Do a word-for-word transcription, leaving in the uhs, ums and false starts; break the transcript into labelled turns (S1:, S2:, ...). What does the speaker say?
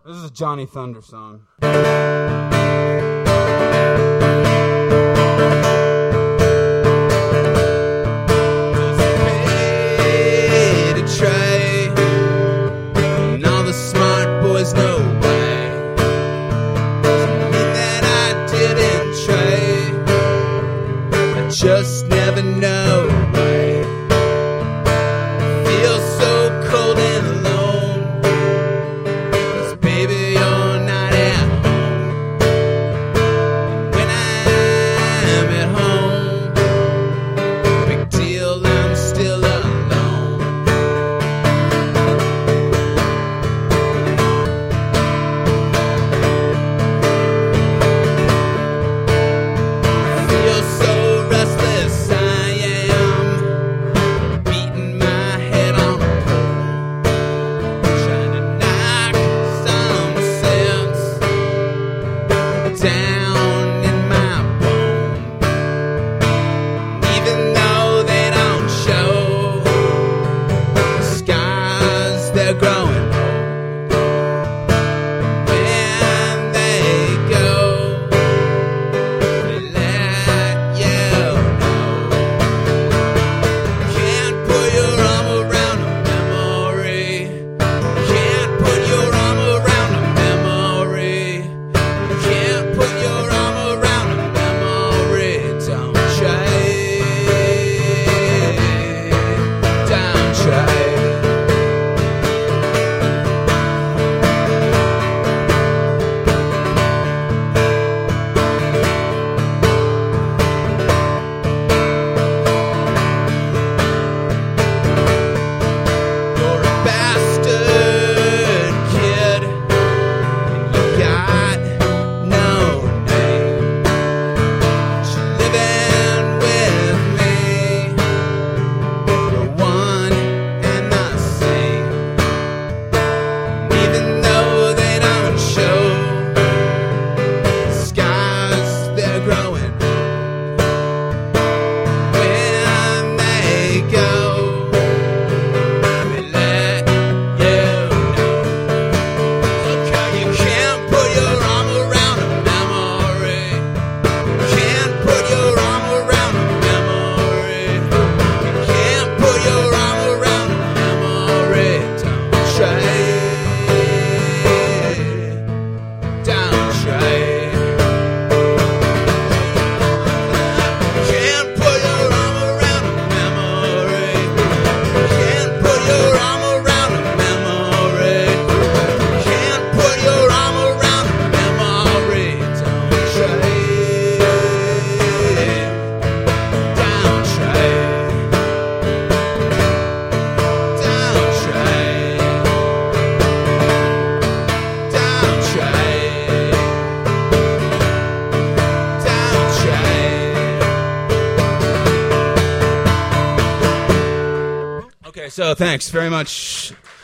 S1: This is a Johnny Thunder song.
S2: Just never know why. Feel so cold and alone, 'cause baby you're not at home. When I'm at home, big deal, I'm still alone. Feel so down in my bone, even though they don't show the scars they're growing old. When they go, they let you know. Can't put your arm around a memory. Can't put your arm around a memory. Can't put your arm around a memory. Don't try. Don't try. You're a bastard kid, and you got no name. You're living with me, you're one and the same. Even though they don't show the scars they're growing, when they go, we let you know. Okay, you can't put your arm around a memory. Can't put your arm around a memory. You can't put your arm around a memory. Don't try. Don't try. Can't put your arm around a memory. Can't put your arm around a memory. Can't put your arm around a memory. Don't try. Don't try. Don't try. Don't try. Don't try.
S1: Okay, so thanks very much.